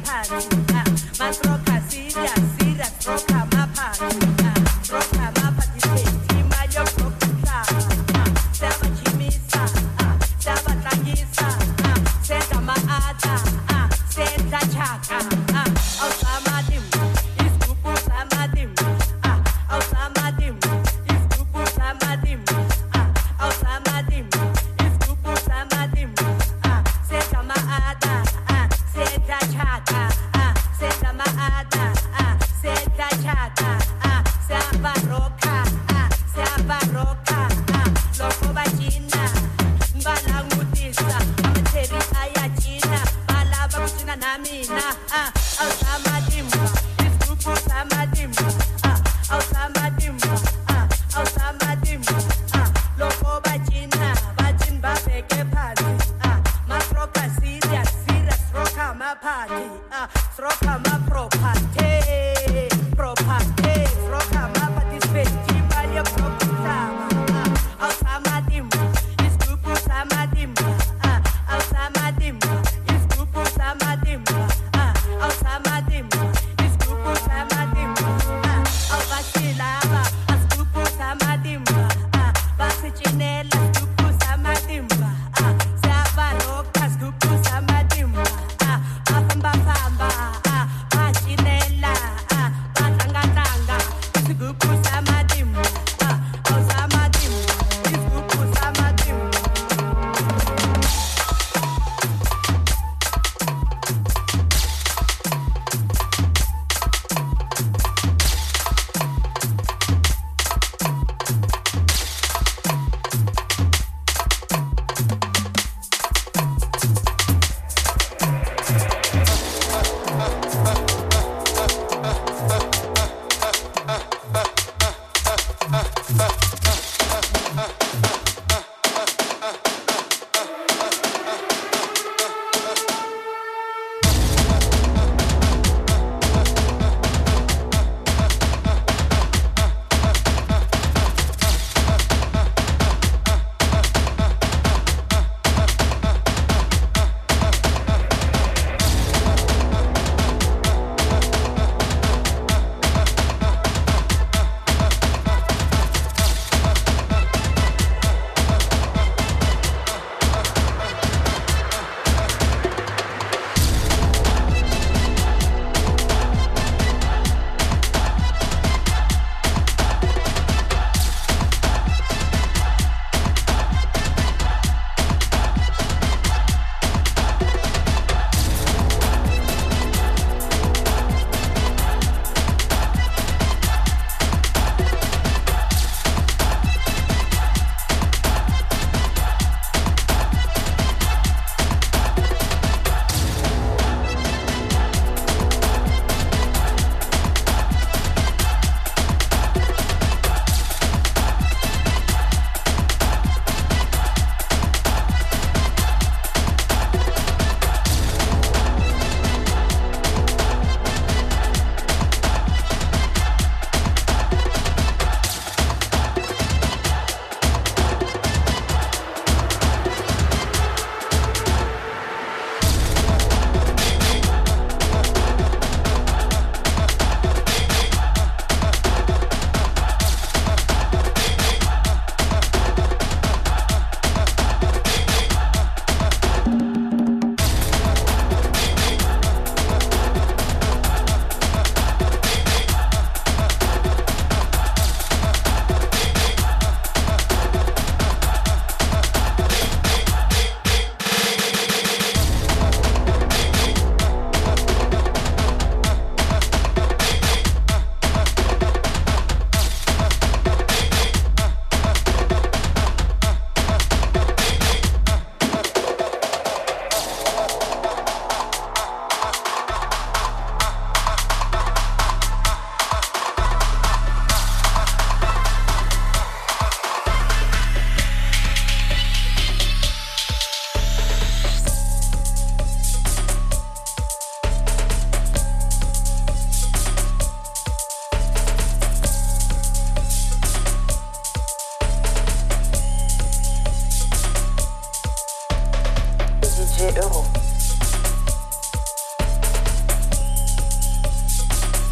Famba, famba,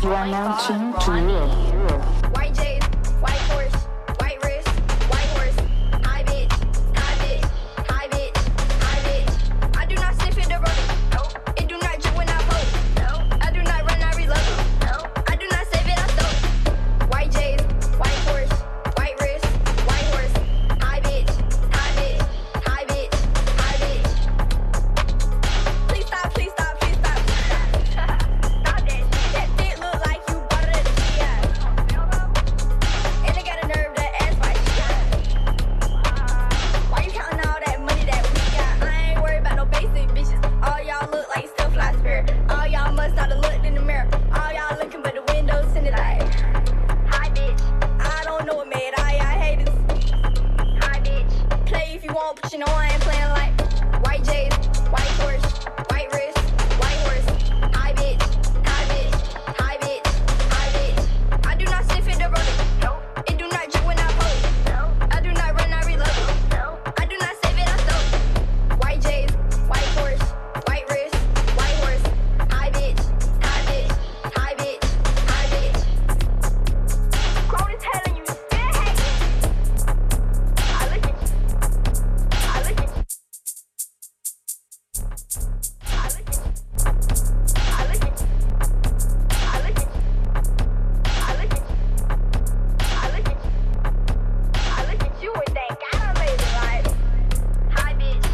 You are now tuned to Real. White J's, white Porsche, white wrist, white horse. High bitch, high bitch, high bitch, high bitch. I do not sniff it or roll it. Nope. It do not drip when I post. No. I do not run, I reload it. No. I do not save it, I stole it. White J's, white Porsche, white wrist, white horse. High bitch, high bitch, high bitch, high bitch. Please stop, please stop, please stop. Stop that shit. That fit look like you bought it at the GI. And they got a nerve to ask why she got. Why you counting all that money that we got? I ain't worried about no basic bitches. All y'all look like still fly spirit. All y'all must not have looked in the mirror. All y'all looking but the windows in it like. Hi bitch. I don't know what made all y'all haters. Hi bitch. Play if you want, but you know I ain't playing like. White J's, white Porsche, white wrist, white horse. Hi bitch, hi bitch, hi bitch, hi bitch. I do not sniff it or roll it. No. It do not drip when I post. No. I do not run, I reload it. No. I do not save it, I stole it. White J's, white Porsche, white wrist, white horse. Hi bitch, hi bitch, hi bitch, hi bitch. Grown as hell and you still hate it. I look at you. I look at you. I look at you. I look at you. I look at you. I look at you. I look at you. I look at you and think I done made it right. Hi, bitch.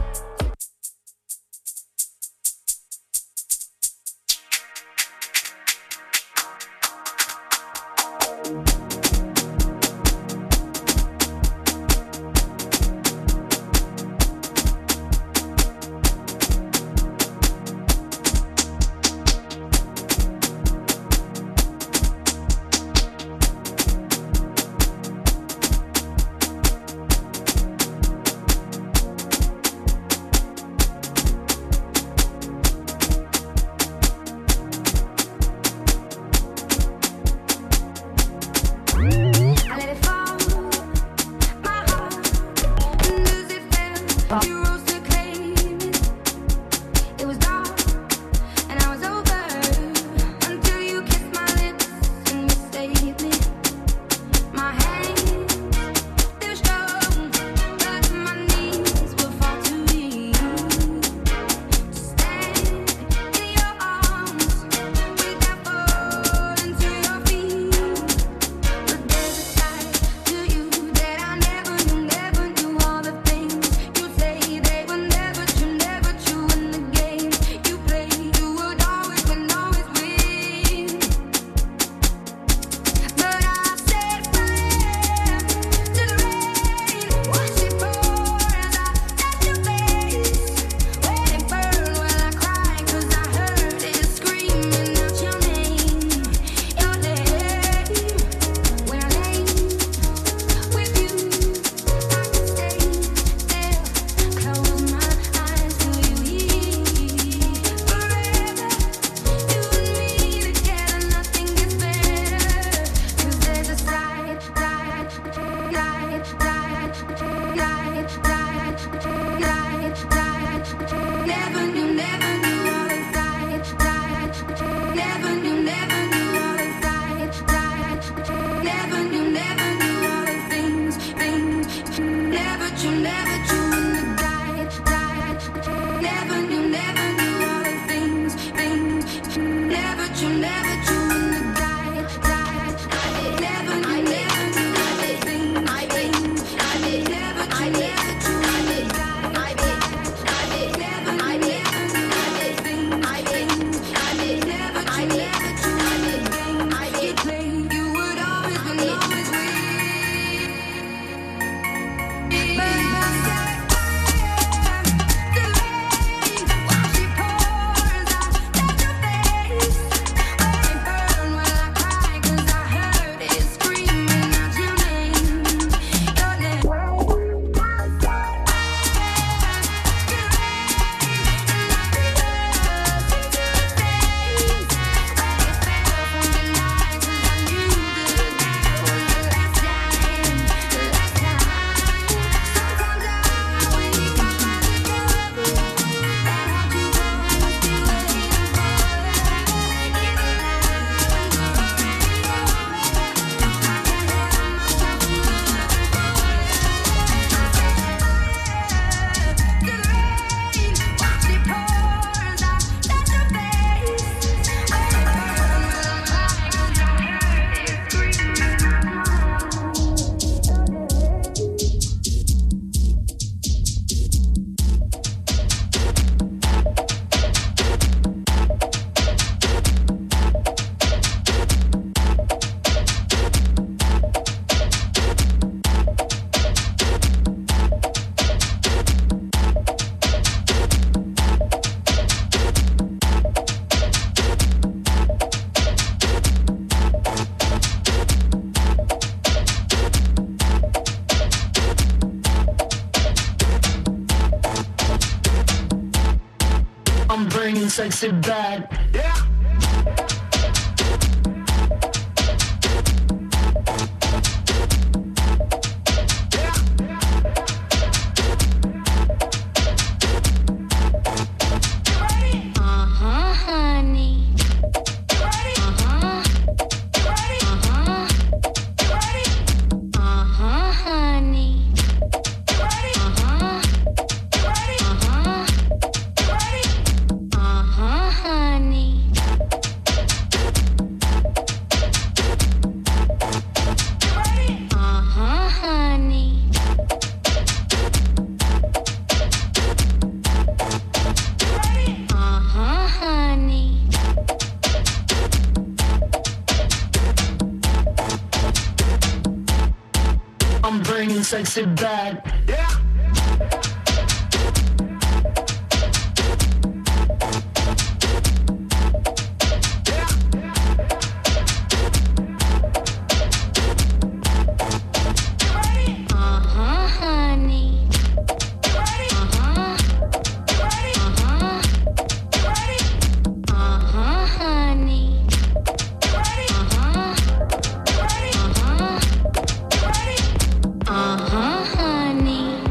I let it fall, my heart, and as it fell, you rose to claim it. It was dark, and I was over, until you kissed my lips and you saved me. My hands, they were strong, but my knees were far too weak to stand in your arms without falling to your feet. But there's a side to you that I never knew all the things you say they were never true in the game you play. You would always win, always win. But I set fire to the rain, watch it pour as I touch your face. When it burned, well I cried 'cause I heard it screaming out your name, your name. When I lay with you, I can stay still, close my eyes till you hear. Forever, you and me together, nothing gets better. 'Cause there's a side, never knew all the sides, never knew all the sides, never knew all the things, never true in the guides, never knew all the things, never true in the guides, never knew all the things, never true in the you would always win, always win. But I set fire to the rain, watch it pour as I touch your face. When it sexy bad. I'm bringing sexy bad. Honey.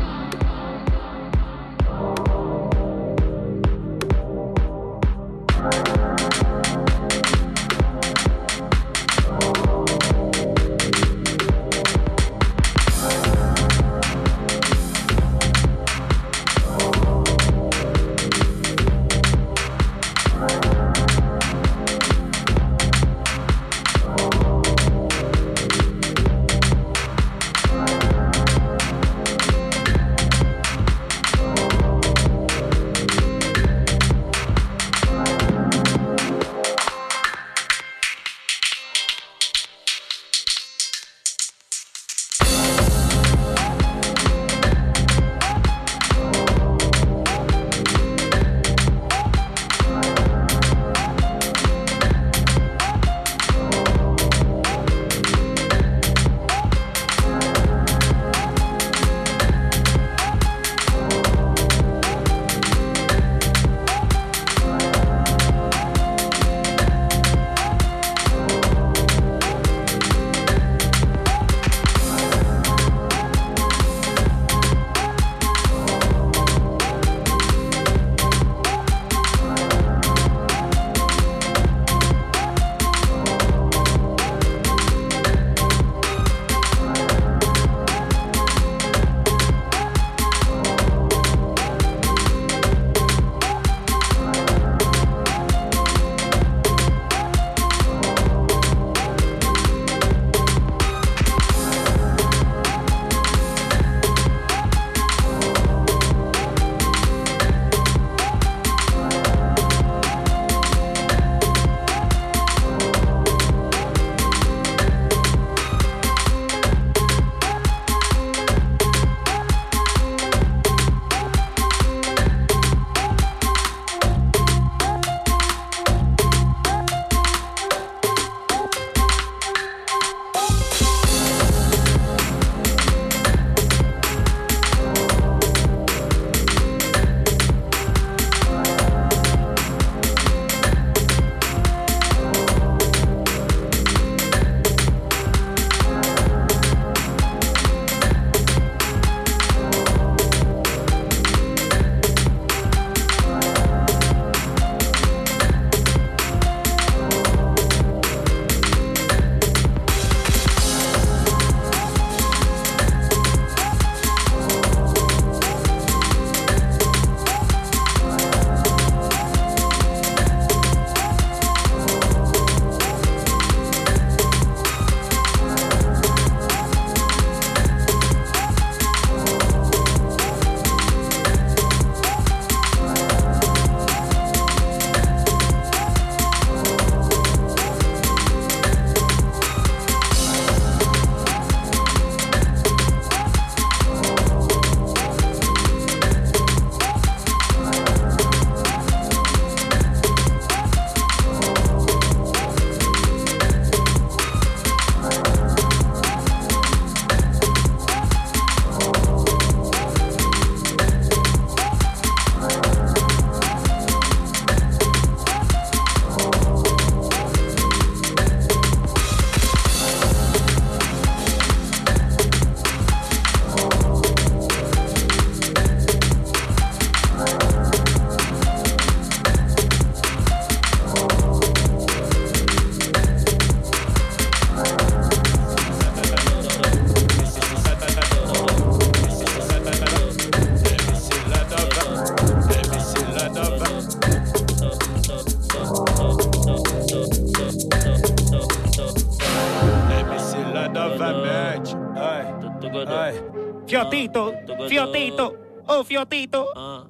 Fiotito, Fiotito, ô Fiotito.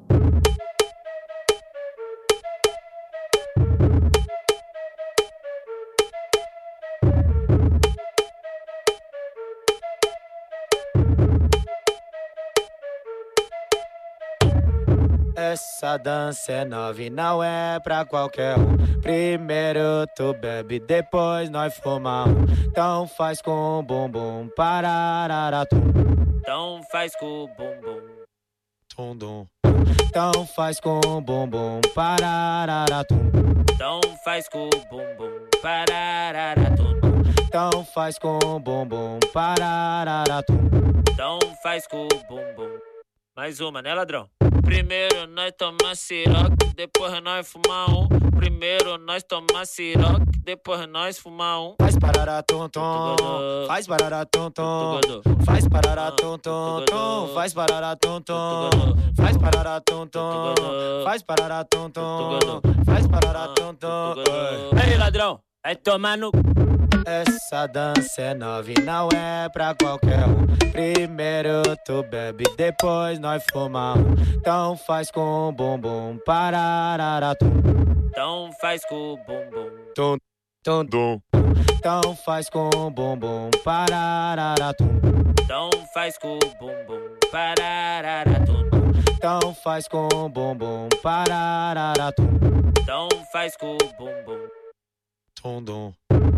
Essa dança é nova e não é pra qualquer um. Primeiro tu bebe, depois nós fuma um. Então faz com o bumbum, parararatum. Então faz com o bumbum. Tum-dum. Então faz com o bumbum, parararatum. Então faz com o bumbum, parararatum. Então faz com o bumbum, parararatum. Então faz com o bumbum. Mais uma, né, ladrão? Primeiro nós toma siroque, depois nós fuma um. Primeiro nós toma siroque, depois nós fuma um. Faz pararatum-tum, faz pararatum-tum, faz pararatum-tum, faz pararatum-tum, faz pararatum-tum, faz pararatum-tum, faz pararatum-tum. Ei, ladrão, vai tomar no... Essa dança é nova e não é pra qualquer um. Primeiro tu bebe, depois nós fuma um. Então faz com o bumbum, parararatum. Então faz com o bumbum. Tum, tum, dum. Então faz com o bumbum, parararatum. Então faz com o bumbum, parararatum. Então faz com o bumbum, parararatum. Então faz com o bumbum. Tum, dum.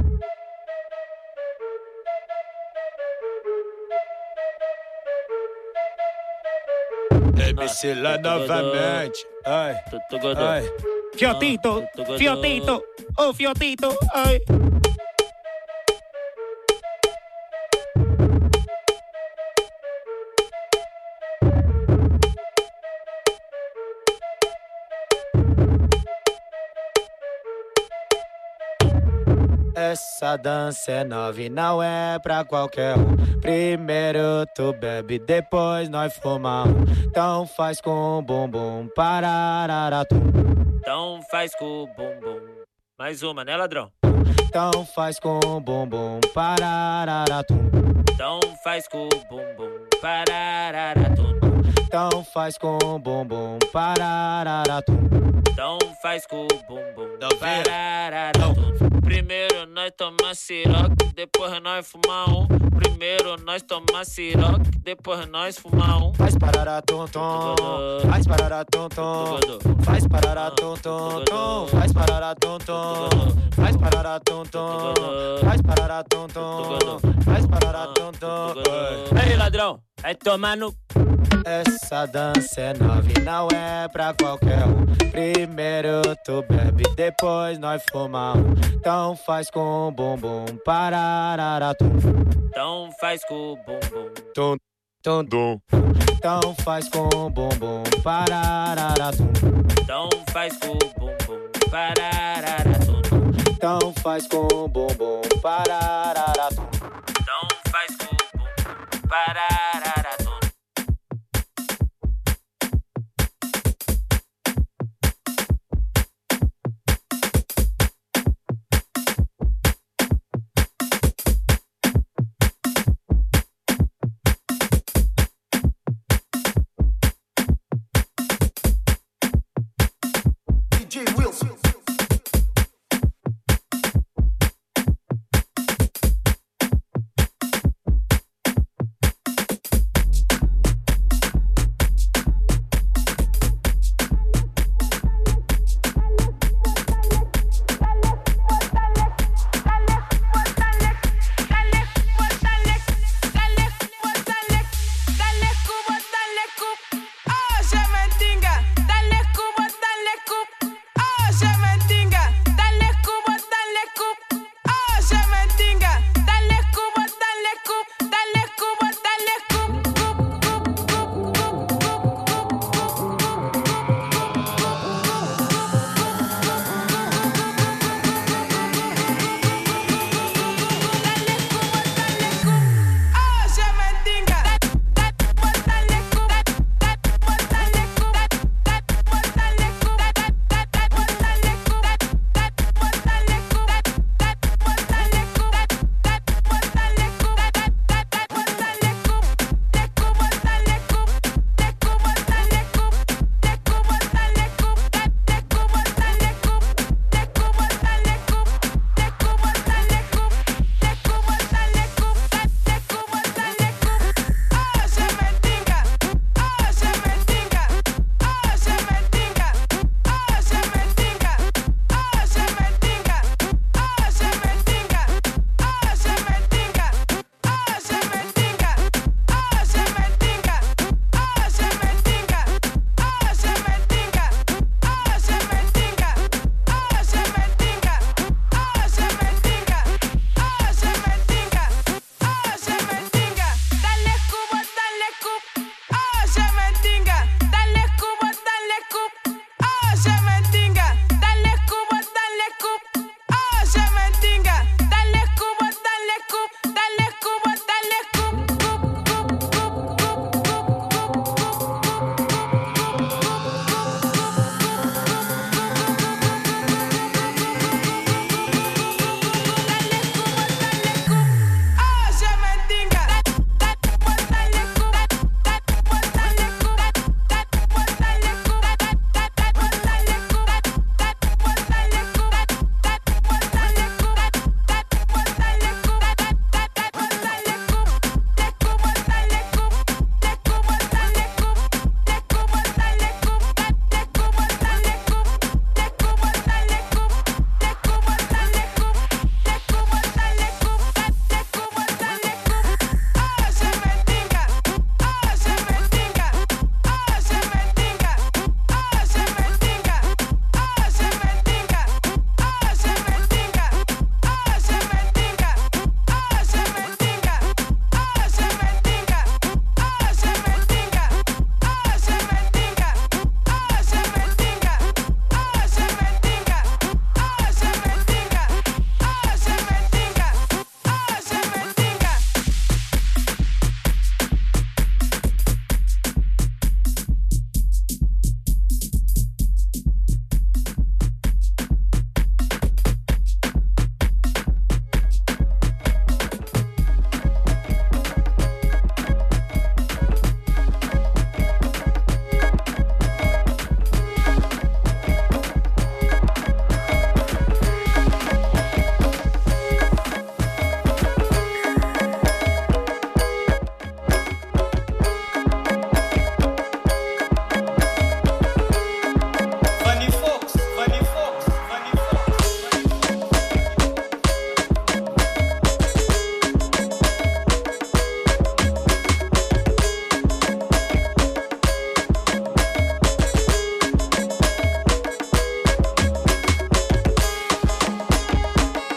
MC lá novamente. Ai, ai. Fiotito, Fiotito, ô Fiotito, ai. Essa dança é nova e não é pra qualquer um. Primeiro tu bebe, depois nós fuma um. Então faz com o bumbum, parararatum. Então faz com o bumbum. Mais uma, né, ladrão? Então faz com o bumbum, parararatum. Então faz com o bumbum, parararatum. Então faz com o bumbum, parararatum. Então faz com o bumbum, parararatum. Primeiro nós toma siroque, depois nós fuma um. Primeiro nós toma siroque, depois nós fuma um. Faz pararatum-tum, faz pararatum-tum, faz pararatum-tum, faz pararatum-tum, faz pararatum-tum, faz pararatum-tum, faz pararatum-tum. Ei, ladrão, vai tomar no... Essa dança é nova e não é pra qualquer um. Primeiro tu bebe, depois nós fuma um. Então faz com o bumbum, parararatum. Então faz com o bumbum. Tum, tum, dum. Então faz com o bumbum, parararatum. Então faz com o bumbum, parararatum. Então faz com o bumbum, parararatum. Então faz com o bumbum, parararatum.